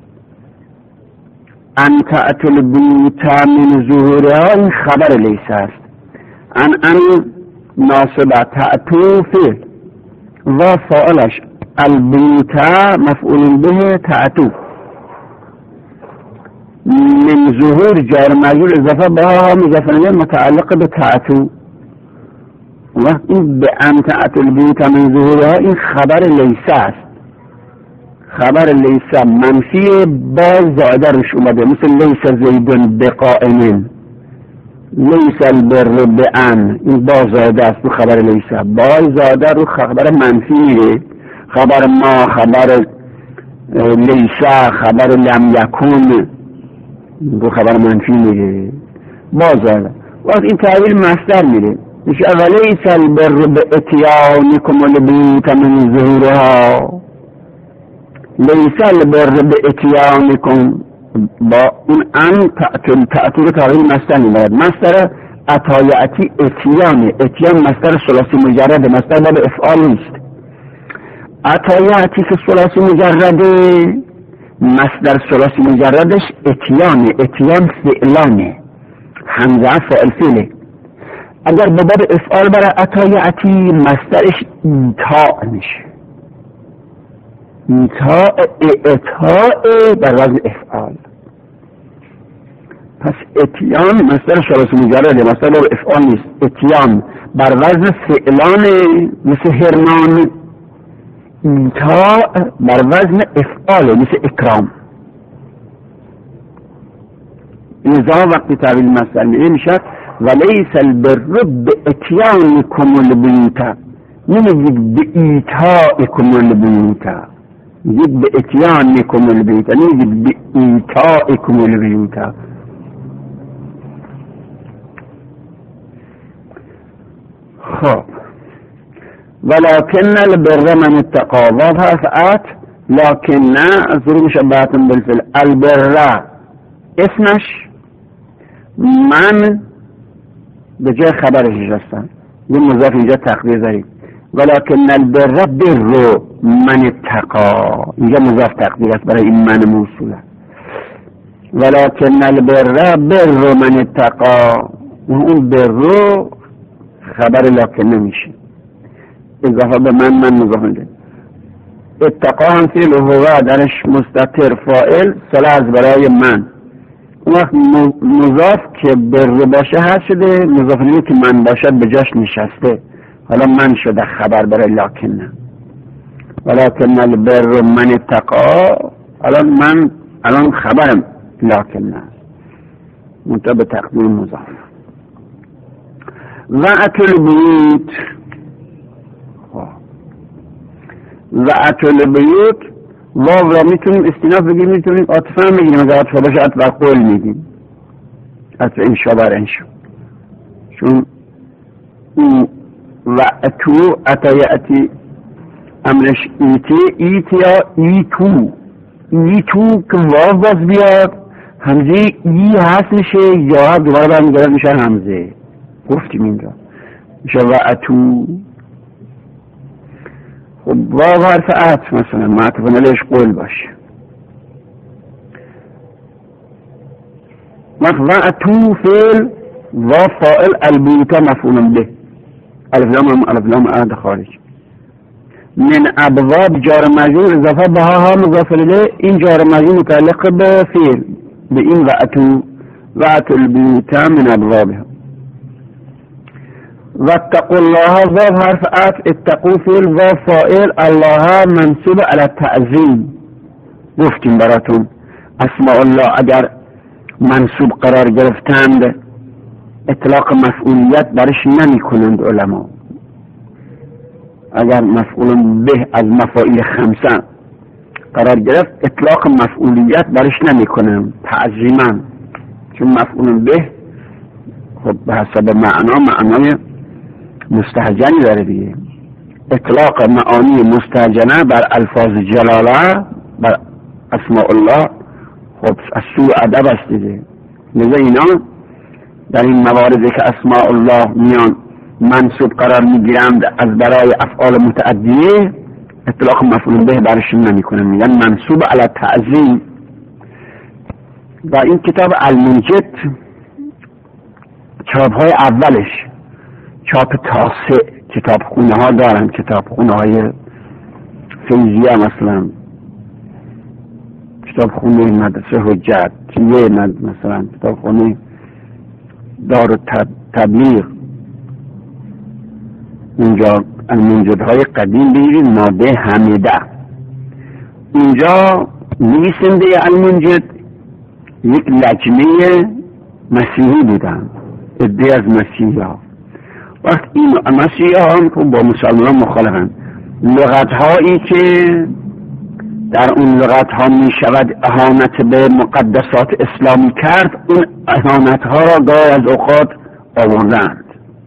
ان تأتی البیوت من ظهورها این خبر لیس است. ان ان ناصبه تأتو فعل و فاعلش البیوت مفعول به تأتو. من ظهور جار مجرور اضافه به ها مضاف متعلق به تأتو. و این به ان تأتی البیوت من ظهورها این خبر لیس است. خبر لیس منفی با زائده روش اومده، مثل لیس زیدون بقائمین، لیس البر به ان، این با زائده است تو خبر لیس. با زائده رو خبر منفی میره، خبر ما، خبر لیس، خبر لم یکون رو خبر منفی میره با زائده. وقت این تحویل مصدر میره میشه ولیس البر به اتیانکم البیوت من ظهورها. لیس البر به اتیانکم با اون ان تأتون تأتون تحویل مصدر میبرد. مصدر اتایعتی اتیانه، اتیان مصدر ثلاثی مجرده، مصدر باب افعال نیست. اتایعتی که ثلاثی مجرده مصدر ثلاثی مجردش اتیانه، اتیان فعلانه، همزه فاعل فعله. اگر به باب افعال برای عطایعتی مصدرش ایتاء میشه، ایتاء اعطاء بر وزن افعال. پس اتیان مصدر ثلاثی مجرده، مصدر باب افعال نیست. اتیان بر وزن فعلانه مثل هرمان، ایتاء بر وزن افعاله مثل اکرام. لذا وقتی تعبیل مصدر میگه میشه ولیس البر باتیانکم البیوت، نمیگید به ایتائکم البیوت، میگید به اتیانکم البیوت، نمیگید به ایتائکم البیوت. خب ولكن البر من اتقى، واضح فعات لكن ظروف مشبهة بالفعل. البر اسمش من به جای خبرش هستن، یه مضاف اینجا تقدیر داریم. ولكن البر بر من اتقى، اینجا مضاف تقدیر است برای این من موصوله. ولكن البر بر من اتقى، اون بر خبر لكن نمیشه، اضافه به من من مضاف میده. اتقا هم فعل هو درش مستتر فاعل صله از برای من. اون وقت مضاف که بر باشه هست شده، مضاف الیه که من باشد به جاش نشسته، حالا من شده خبر برای لکن. ولکن البر من اتقا، الان من الان خبرم لکن منتها به تقدیم مضاف. وأتوا البيوت، وأتوا البيوت واو را میتونیم استیناف بگیم، میتونیم عاطفه هم بگیم، اگر عاطفه باشه عطف قول میگیم، عطف انشا بر انشا، چون وأتوا اتایاتی امرش ایتی، ایتیا ایتو، ایتو که واو باز بیاد همزه ای هست میشه، یا دوباره برمیگرد میشه همزه. گفتیم اینجا میشه وأتوا. خب واو حرف عطف مثلا معطوف علیهش قول باشه. وأتوا فعل و فاعل، البیوت مفعول به، الف لام الف لام عهد خارج. من ابواب جار مجرور اضافه به ها مضاف الیه، این جار مجرور متعلق به فعل، به این وأتوا، وأتوا البیوت من ابوابها. واتقوا الله واو حرف عطف، اتقوا فعل و فاعل، الله منصوب علی التعظیم. گفتیم براتون اسماء الله اگر منصوب قرار گرفتند اطلاق مفعولیت برش نمی کنند علما. اگر مفعول به از مفاعیل خمسه قرار گرفت اطلاق مفعولیت برش نمی کنند تعظیما، چون مفعول به خب به حسب معنا معنای مستهجنی داره دیگه. اطلاق معانی مستهجنه بر الفاظ جلاله بر اسماء الله خب از سوء ادب است دیگه. لذا اینا در این مواردی که اسماء الله میان منصوب قرار میگیرند از برای افعال متعدیه اطلاق مفعول به برشون نمیکنن، میگن منصوب علی تعظیم. و این کتاب المنجد چاپ های اولش چاپ تاسع کتاب خونه ها دارن، کتاب خونه های فیضیه مثلا، کتاب خونه مدرسه حجت یه مثلا، کتاب خونه دار تبلیغ، اینجا المنجد های قدیم بگیرید ماده حمیده. اینجا نویسنده المنجد یک لجنه مسیحی بودن، عده از مسیحی ها. وقت این مسیحی ها هم با مسلمان مخالفن. لغت هایی که در اون لغت ها می شود اهانت به مقدسات اسلامی کرد، اون اهانت ها را گاه از اوقات آوردند،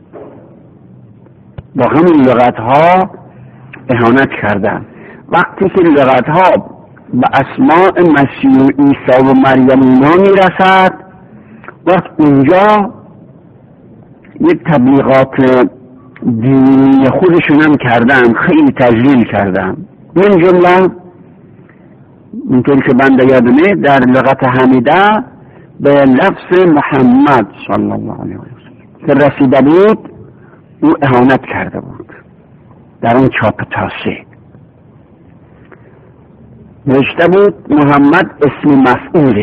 با همین لغت ها اهانت کردند. وقتی که لغت ها به اسماء مسیح و عیسی و مریم اینا می رسد، وقت اونجا یک تبلیغات دینی خودشون هم کردن، خیلی تجلیل کردن. من جمله اینطوری که بنده یادمه در لغت حمیده به لفظ محمد صلی الله علیه و سلم که رسیده بود او اهانت کرده بود. در اون چاپ تاسه نوشته بود محمد اسم مفعول،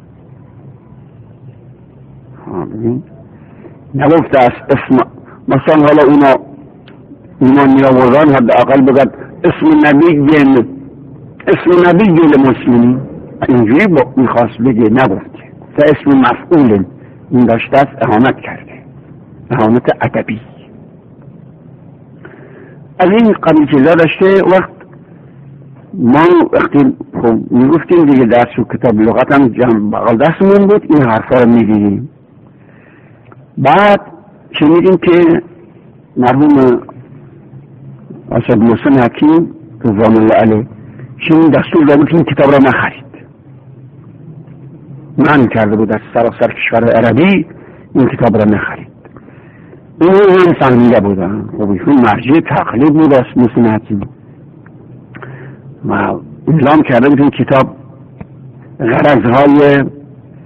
نگفته است اسم. مثلا حالا اونا ایمان می آوردن حداقل بگد اسم نبی اسم نبی المسلمین، اینجوری میخواست بگه، نگفته. تا اسم مفعول این داشته است اهانت کرده، اهانت ادبی. از این قبیل چیزا داشته. وقت ما وقتی میگفتیم دیگه درس و کتاب لغت هم جمع بغل دستمون بود، این حرفا رو میدیدیم. بعد شنیدیم که مرحوم اسد محسن حکیم رضوان الله علیه شنید دستور داد که این کتاب را نخرید، منع کرده بود از سراسر کشور عربی این کتاب را نخرید. این هم فهمیده بودن. خب ایشون مرجع تقلید بود از محسن حکیم و اعلام کرده بود این کتاب غرضهای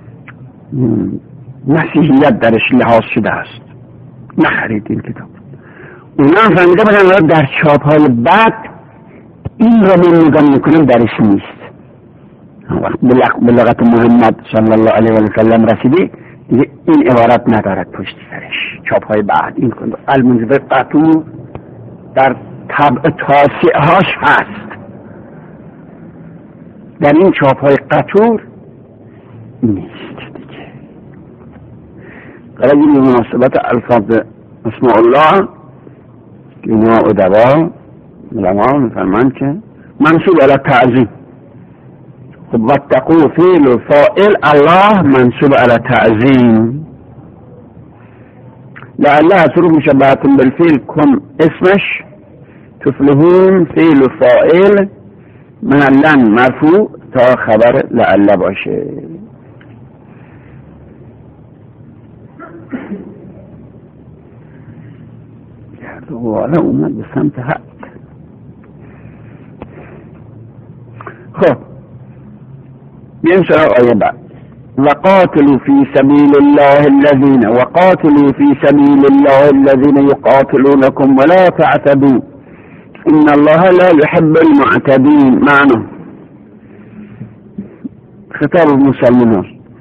مسیحیت درش لحاظ شده است، نخرید این کتاب. اونا هم فهمیده بودن در چاپ های بعد این را من نگاه میکنم درش نیست. وقت به لغت محمد صلی الله علیه و سلم رسیده دیگه این عبارت ندارد پشت سرش. چاپ های بعد این کنده المنذر قطور در طبع تاسع هاش هست، در این چاپ های قطور نیست دیگه. قرار این مناسبت الفاظ اسماء الله که اینا ادبا علما میفرمند که منصوب علی تعظیم. خب واتقوا فعل و فاعل الله منصوب علی تعظیم. لعلها حروف مشبهة بالفعل کن اسمش تفلحون فعل و فاعل من لن مرفوع تا خبر لعل باشه. والا اومد به سمت حق. خب بیایم سراغ آیه بعد. وقاتلوا في سبيل الله الذين وقاتلوا في سبيل الله الذين يقاتلونكم ولا تعتدوا ان الله لا يحب المعتدين. معنى خطاب المسلمون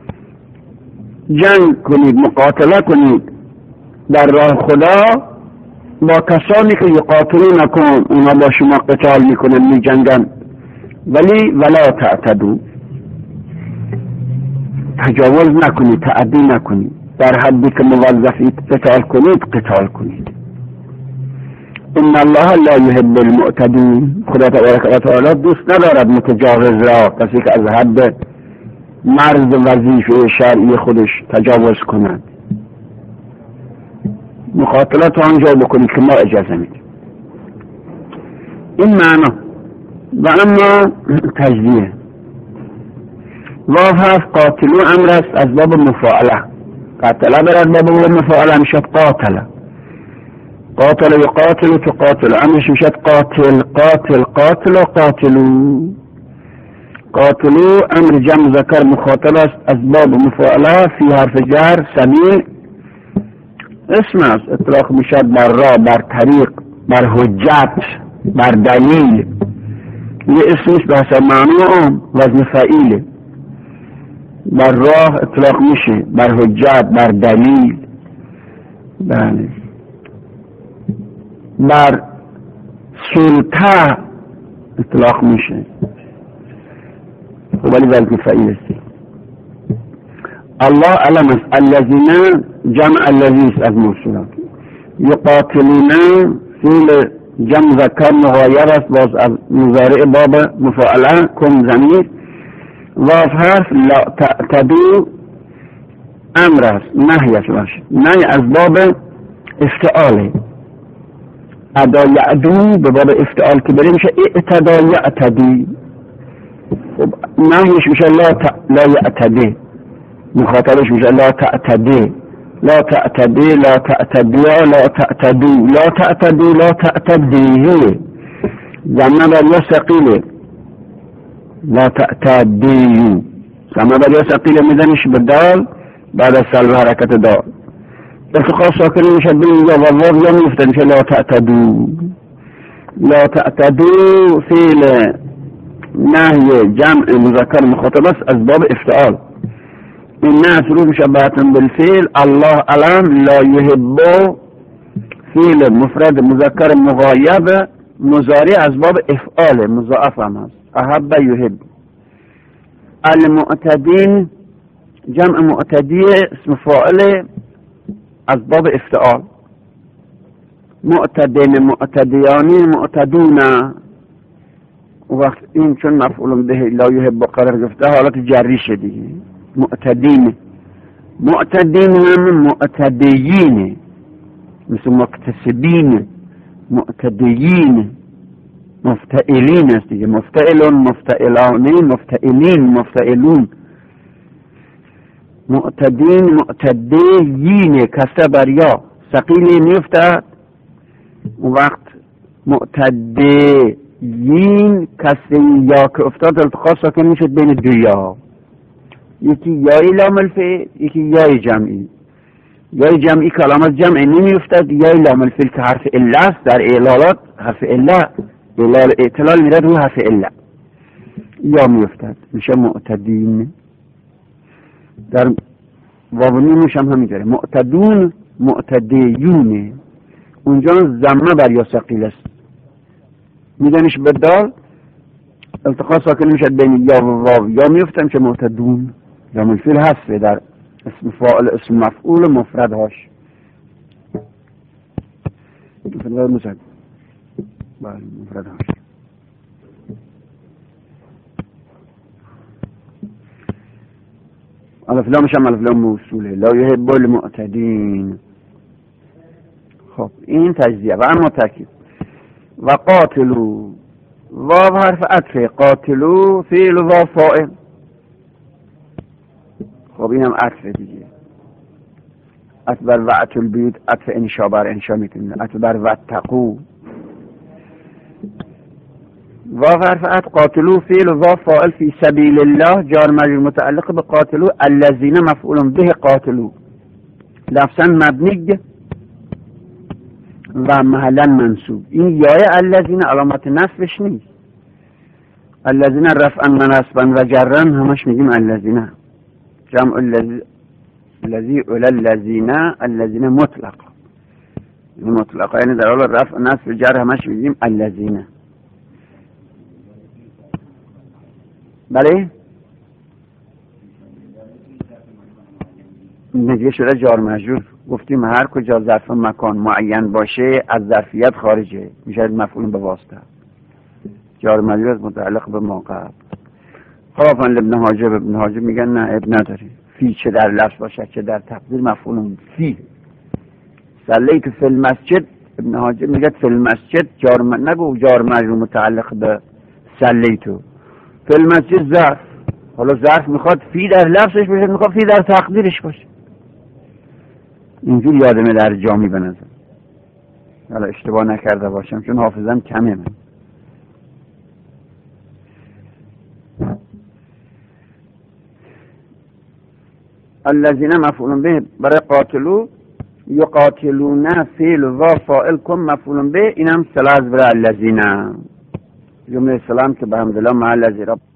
جنگ کنید، مقاتله کنید در راه خدا با کسانی که یقاتلونکم، اونا با شما قتال میکنن، میجنگن، ولی ولا تعتدوا، تجاوز نکنید، تعدی نکنید، در حدی که موظفید قتال کنید قتال کنید. ان الله لا يحب المعتدين، خدا تبارک و تعالی دوست ندارد متجاوز را، کسی که از حد مرز وظیفه شرعی خودش تجاوز کند. مقاتلت آنجا بکنید که ما اجازه میدیم. این معنا. و اما تجزیه واو هست قاتلو امر است از باب مفاعله. قاتله برد باب مفاعله میشد قاتله. قاتل یقاتل تقاتل، امرش میشد قاتل قاتل قاتل و قاتلو. قاتلو امر جمع ذکر مخاطب است از باب مفاعله فی حرف جر سبیل اسم است، اطلاق میشد بر راه، بر طریق، بر حجت، بر دلیل. یه اسمش به حسب معنی آن وزن فعیله. بر راه اطلاق میشه، بر حجت، بر دلیل، بله، بر سلطه اطلاق میشه، ولی وزن فعیل است. الله علم است. الذین جمع الذی از موصولات. یقاتلون فعل جمع ذکر مغایر است باز از مضارع باب مفاعله کن ضمیر. واو حرف لا تعتدوا امر است، نهی است باشه، نهی از باب افتعاله. ادا یعدو به باب افتعال که بریم میشه اعتدا یعتدی. خب نهیش میشه لا ت... لا یعتدی، مخاطبش میشه لا تعتدی لا تعتدی لا تعتدی لا تعتدو لا تعتدو لا تعتدی. زمنه بر یا ثقیله لا تعتدیو سما بریا ثقیل میزنیش به دال بعد از سلب حرکت دال التقاء ساکن میشه بین یا و واو یا میفته میشه لا تعتدو. لا تعتدو فعل نهی جمع مذکر مخاطب است از باب افتعال. این نه شروع مشبهة بالفعل. الله علم لا یحب فعل مفرد مذکر مغایب مضارع از باب افعال مضاعف هم هست. احب یحب. المعتدین جمع معتدی اسم فاعل از باب افتعال. معتدین معتدیانی معتدون وقت این چون مفعول به لا یحب قرار گرفته حالت جری شده دیگه. معتدین معتدین هم معتدیین مثل مکتسبین معتدیین مفتعلین است دیگه. مفتعلون مفتعلانی مفتعلین مفتعلون. معتدین معتدیین کسته بر یا ثقیلی میفتد اون وقت معتدیین کسته یا که افتاد التقاء ساکن میشد بین دو یا. یکی یای لام الفعل یکی یای جمعی. یای جمعی کلمات جمع نمیفتد. یای لام الفعل که حرف اله است در اعلالات حرف اله اعلال اعتلال میرد روی حرف اله یا میفتد میشه معتدین. در واونیمش هم همینطوره معتدون معتدیون. اونجا ضمه بر یا ثقیل است میدنش به دال التقاء ساکن میشد بین یا و واو یا میفته میشه معتدون. یا الفعل هست در اسم فاعل اسم مفعول مفردهاش. مفرد مسد بله مفردهاش. الف لامش هم الف لام موصوله. لا یحب المعتدین. خب این تجزیه و اما ترکیب. و قاتلو واو حرف عطف. قاتلو فعل و فاعل. خب این هم عطف دیگه. عطف بر وعت البیوت عطف انشا بر انشا میتونیم. عطف بر واتقو. واو حرف عطف. قاتلو فعل و فاعل فی سبیل الله جار مجرور متعلق به قاتلو. الذین مفعول به قاتلو لفظا مبنی و محلا منصوب. این یای الذین علامت نصبش نیست. الذین رفعا و نصبا و جرا همش میگیم الذین. جمع الذی الذی اول الذین الذین مطلق مطلق یعنی در حال رفع نصب جر همش میگیم الذین. بله نگه شده جار مجرور. گفتیم هر کجا ظرف مکان معین باشه از ظرفیت خارجه میشه مفعول به واسطه. جار مجرور متعلق به موقع. خلافاً ابن حاجب ابن حاجب میگن نه اب نداری فی چه در لفظ باشه چه در تقدیر مفعول فی. صلیت فی المسجد ابن حاجب میگه فی المسجد جار م... نگو جار مجرور متعلق به صلیتو. فی المسجد ظرف. حالا ظرف میخواد فی در لفظش باشه میخواد فی در تقدیرش باشه. اینجور یادمه در جامی به نظر. حالا اشتباه نکرده باشم چون حافظم کمه من. الذین مفعول به برای قاتلو یقاتلون فعل و فاعل کن مفعول به اینم سلاز برای الذین جمله سلام که به حمدالله مع الذی رب